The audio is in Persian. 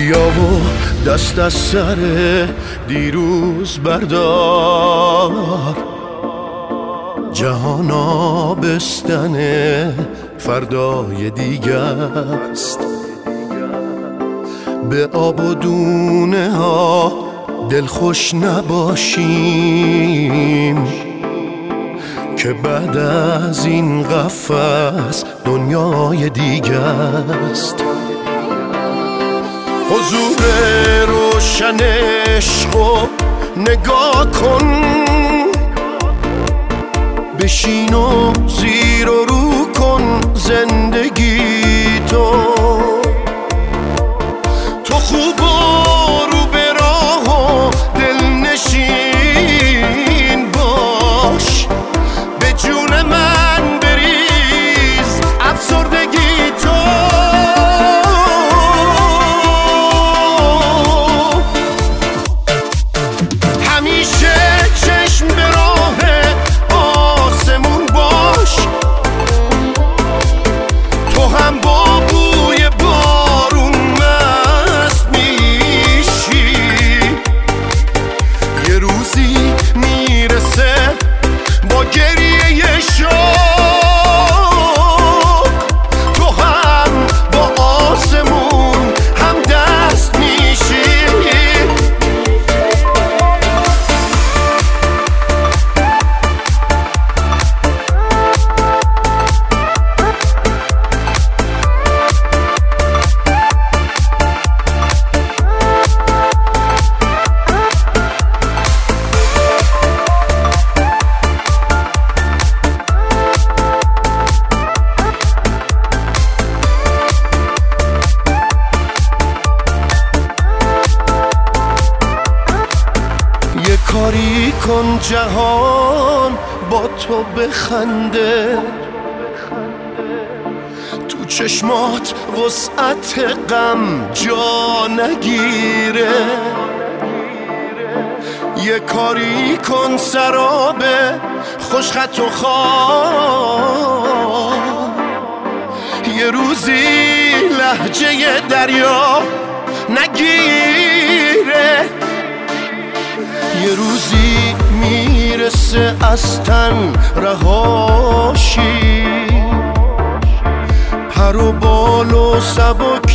بیا و دست از سر دیروز بردار، جهان آبستن فردای دیگه است. به آب و دونه ها دلخوش نباشیم که بعد از این قفس دنیای دیگه است. حضور روشن عشقو نگاه کن، بشین و زیر و رو کن زندگی تو خوب و رو به راه و دلنشین باش، به جون من بریز افسردگی تو. همیشه چشم به راه آسمون باش، تو هم با بوی بارون مست میشی. یه روزی میرسه با گریه شوق، تو هم با آسمون هم دست میشی. یه کاری کن جهان با تو بخنده، تو چشمات وسعت غم جا نگیره. یه کاری کن سراب خوشخط و خواب، یه روزی لهجه دریا نگیره. یه روزی میرسه از تن رهاشی، پر و بال و سبک